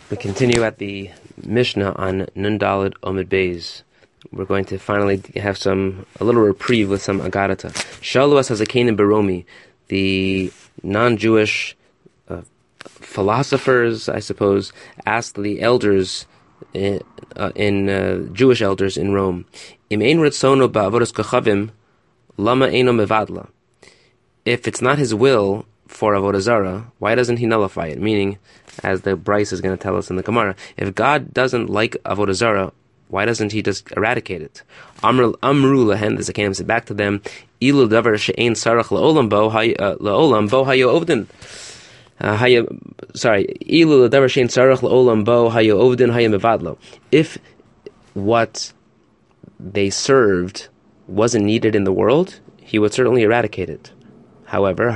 We continue at the Mishnah on Nun Daled Omid Beis. We're going to finally have a little reprieve with some Agadata. Shalu as Hazakanim Baromi, the non-Jewish philosophers, I suppose, asked the elders Jewish elders in Rome, Im ein ratzono ba'avodas kochavim, lama eino mevadla. If it's not his will for avodah zarah, why doesn't he nullify it? Meaning, as the Bryce is going to tell us in the Gemara, if God doesn't like avodah zarah, why doesn't he just eradicate it? Amru lahen, the Zakanim said back to them, Ilu davar she'ein sarach la'olam bo hayo ovdin. Ilu davar she'ein sarach la'olam bo hayo ovdin hayo mevadlo. If what they served wasn't needed in the world, he would certainly eradicate it. However,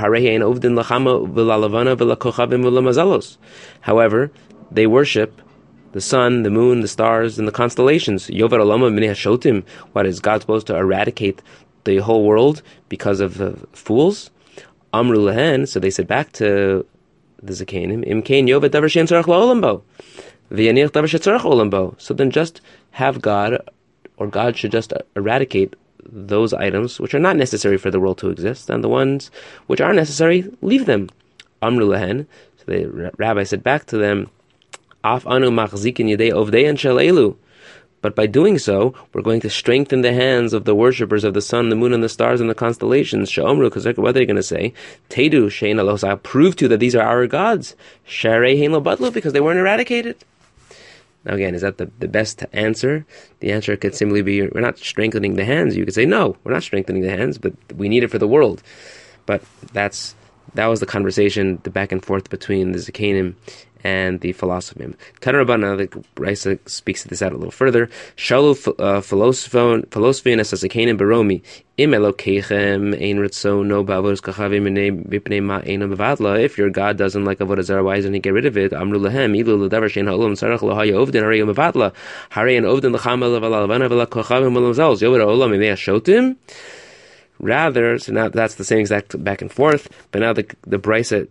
they worship the sun, the moon, the stars, and the constellations. What, is God supposed to eradicate the whole world because of the fools? Amru lehen, so they said back to the Zakanim, so then just have God, or God should just eradicate those items which are not necessary for the world to exist, and the ones which are necessary, leave them. Amru lehen, so the rabbi said back to them, Af anu machzikin yedei ovdein shel elu. But by doing so, we're going to strengthen the hands of the worshippers of the sun, the moon, and the stars, and the constellations. She'omru, because what are they going to say? Tedu shein alos, I'll prove to you that these are our gods. Sharei hein lo badlu, because they weren't eradicated. Now again, is that the best answer? The answer could simply be, we're not strengthening the hands. You could say, no, we're not strengthening the hands, but we need it for the world. But that was the conversation, the back and forth between the Zakanim and the philosophy. Tanarabana, the Raisa speaks to this out a little further. Shalu philosophin as Zakanim baromi im elokeichem ein ratzono ba'avodas kochavim mipnei ma eino mevadla. If your God doesn't like avodah zarah, why doesn't he get rid of it? Amru lahem ilu l'davar shein ha'olam tzarech lo haya ovdin hareyo mevadla harei an ovdin l'chama l'valavana v'lakochavim v'lamzal yovad ha'olam imei hashotim. Rather, so now that's the same exact back and forth, but now the Brisa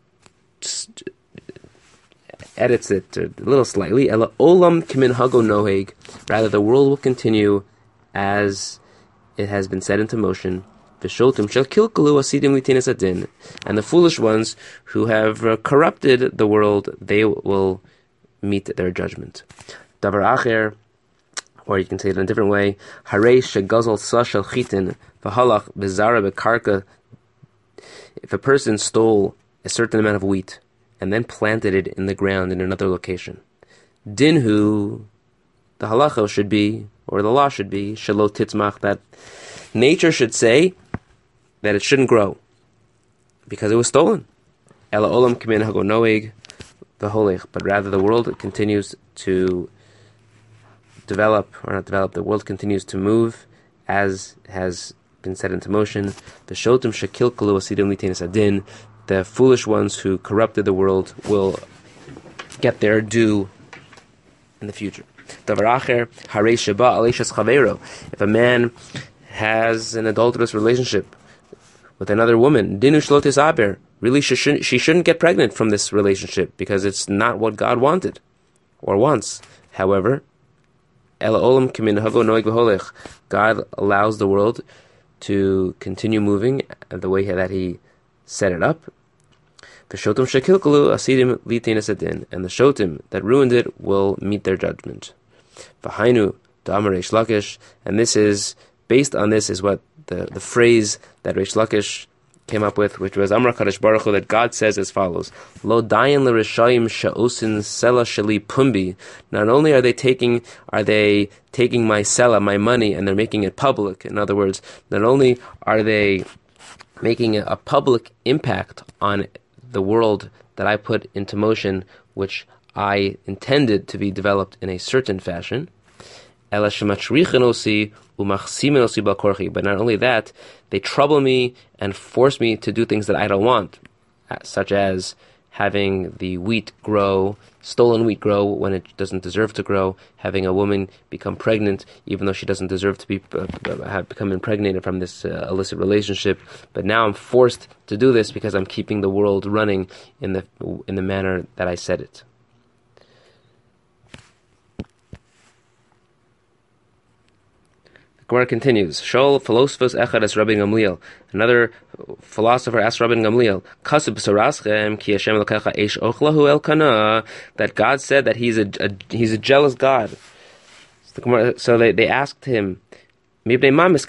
edits it a little slightly. Ela olam kimin hago noheg. Rather, the world will continue as it has been set into motion. V'sholtim shel kilkalu asidim litinis adin. And the foolish ones who have corrupted the world, they will meet their judgment. Davar acher, or you can say it in a different way. Harei shegazol sa shel chitin v'halach bezara bekarka. If a person stole a certain amount of wheat and then planted it in the ground in another location, dinhu, the halacha should be, or the law should be, shelo titzmach, that nature should say that it shouldn't grow because it was stolen. Ela olam kimin hago noeg v'holech, but rather the world continues to the world continues to move as has been set into motion. The shotim shekilkalu asidim litinis adin. The foolish ones who corrupted the world will get their due in the future. Davar acher, harei sheba aleshas chavero. If a man has an adulterous relationship with another woman, dinu shlotis aber. Really, she shouldn't get pregnant from this relationship because it's not what God wanted or wants. However, ela olam kimin havo noeg v'holech. God allows the world to continue moving the way that He set it up. The shotim shekilkalu asidim litinis adin, and the shotim that ruined it will meet their judgment. V'hainu da'amar Reish Lakish, and this is based on this is what the phrase that Reish Lakish came up with, which was Amar Kadosh Baruch Hu, that God says as follows: Lo dayan l'rishayim she'osin sela sheli pumbi. Not only are they taking my sela, my money, and they're making it public. In other words, not only are they making a public impact on the world that I put into motion, which I intended to be developed in a certain fashion, but not only that, they trouble me and force me to do things that I don't want, such as having the stolen wheat grow when it doesn't deserve to grow, having a woman become pregnant even though she doesn't deserve to become impregnated from this illicit relationship. But now I'm forced to do this because I'm keeping the world running in the manner that I said it. Gemara continues. Shol philosophus echad es Rabbi Gamliel. Another philosopher asked Rabbi Gamliel, Kasub saraschem ki Hashem elokecha eish ochlahu elkana, that God said that he's a jealous God. So they asked him, why is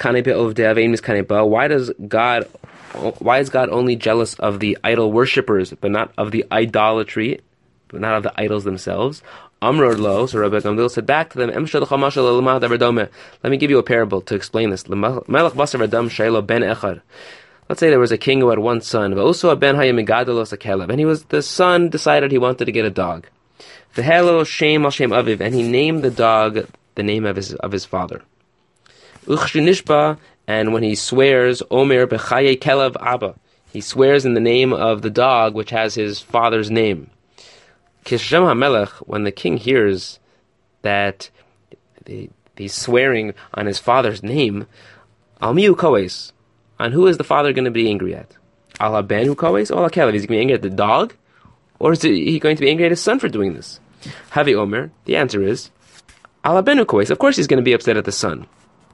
God only jealous of the idol worshippers, but not of the idolatry, but not of the idols themselves? Amrod lo, so Rabbi Gamliel said back to them, let me give you a parable to explain this. Let's say there was a king who had one son, and the son decided he wanted to get a dog. And he named the dog the name of his father. And when he swears, Omer b'chaye kelev abba, he swears in the name of the dog which has his father's name. Kishem HaMelech, when the king hears that he's swearing on his father's name, Al miu koes, on who is the father going to be angry at? Al haben hu koes or al kelev? Is he going to be angry at the dog, or is he going to be angry at his son for doing this? Havi Omer, the answer is Al haben hu koes. Of course he's going to be upset at the son.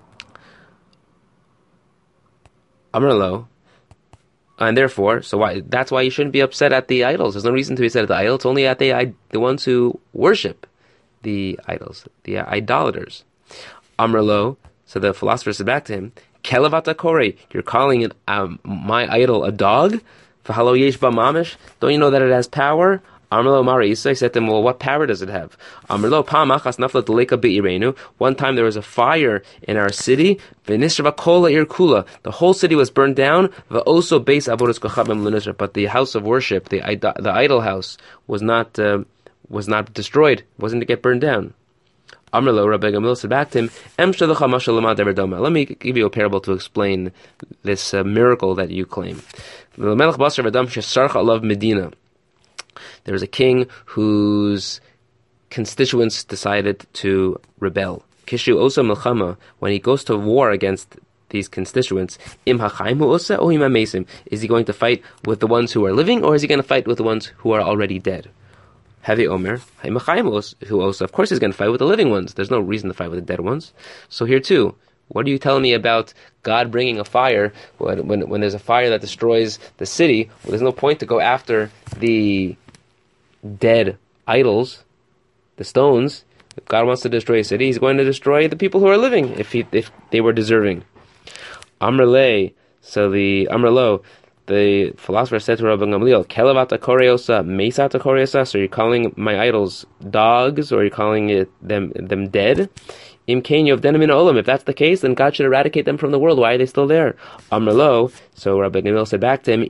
Amrlo, and therefore, that's why you shouldn't be upset at the idols. There's no reason to be upset at the idols. It's only at the ones who worship the idols, the idolaters. Amrlo, so the philosopher said back to him, Kelevata kore, you're calling it my idol a dog? V'halo yesh ba mamish, don't you know that it has power? Amrlo Mari Isa, I said to him, well, what power does it have? Amrlo Pamachas Nafla Deleka Be'irenu. One time there was a fire in our city. V'nishrava Kola Irkula. The whole city was burned down. V'oso Beis Avodas Kochabim L'Nisra. But the house of worship, the idol house, was not destroyed. It wasn't to get burned down. Amrlo Rabbi Gamliel said back to him, let me give you a parable to explain this miracle that you claim. L'melech Basar V'Adam Shesarcha Alav Medina. There was a king whose constituents decided to rebel. Kishu osa milchama, when he goes to war against these constituents, im hachaimu osa o im hamesim, is he going to fight with the ones who are living, or is he going to fight with the ones who are already dead? Heavy Omer, im hachaimu who osa, of course he's going to fight with the living ones. There's no reason to fight with the dead ones. So here too, what are you telling me about God bringing a fire when there's a fire that destroys the city? Well, there's no point to go after the dead idols, the stones. If God wants to destroy a city, he's going to destroy the people who are living if they were deserving. Amrle, so the Amrlo, the philosopher said to Rabbi Gamliel, Kelevata koreosa, mesata koreosa, so you're calling my idols dogs, or you're calling them dead? If that's the case, then God should eradicate them from the world. Why are they still there? Amrlo, so Rabbi Gamliel said back to him,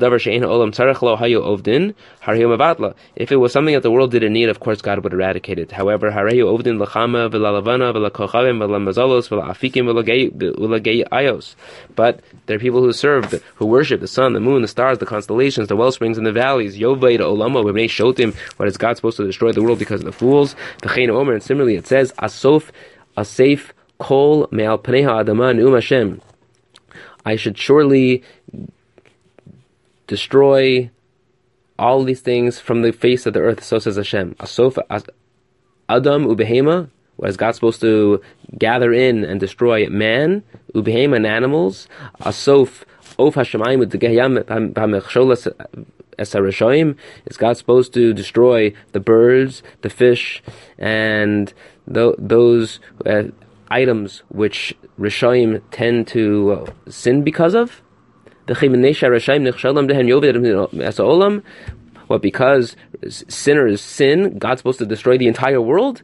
if it was something that the world didn't need, of course God would eradicate it. However, but there are people who worship the sun, the moon, the stars, the constellations, the well springs, and the valleys. What is God supposed to destroy the world because of the fools? And similarly it says, Asaf kol me'al pnei ha'adama ne'um Hashem. I should surely destroy all these things from the face of the earth, so says Hashem. Asaf Adam ubehema, was God supposed to gather in and destroy man, ubehema, and animals. Asaf of Hashemayim u'degehayam ha'mechsholas esarashoim, is God supposed to destroy the birds, the fish, and those items which Rishoim tend to sin because of? What, because sinners sin, God's supposed to destroy the entire world?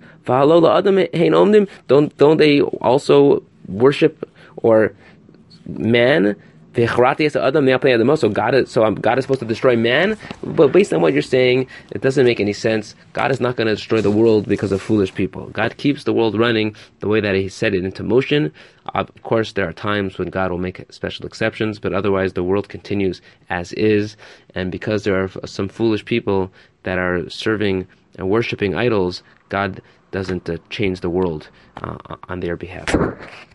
Don't they also worship or man? So God is supposed to destroy man, but based on what you're saying, it doesn't make any sense. God is not going to destroy the world because of foolish people. God keeps the world running the way that He set it into motion. Of course, there are times when God will make special exceptions, but otherwise the world continues as is. And because there are some foolish people that are serving and worshiping idols, God doesn't change the world on their behalf.